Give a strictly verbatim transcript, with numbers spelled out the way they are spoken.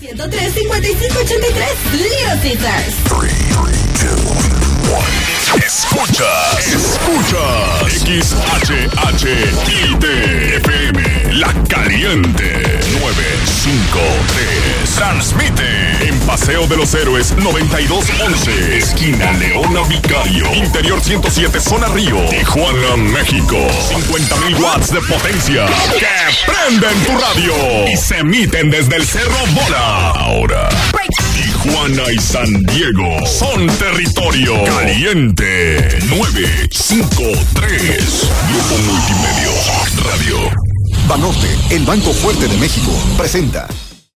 ciento tres, cincuenta y cinco, ochenta y tres, Little Caesars. tres, dos, uno. Escuchas, escuchas. X H H I T F M, La Caliente, novecientos cincuenta y tres. Transmite en Paseo de los Héroes noventa y dos once, esquina Leona Vicario, Interior ciento siete, Zona Río, Tijuana, México. cincuenta mil watts de potencia que prenden tu radio y se emiten desde el Cerro Bola. Ahora, Tijuana y San Diego son territorio caliente. novecientos cincuenta y tres. Grupo Multimedios Radio. Banorte, el banco fuerte de México, presenta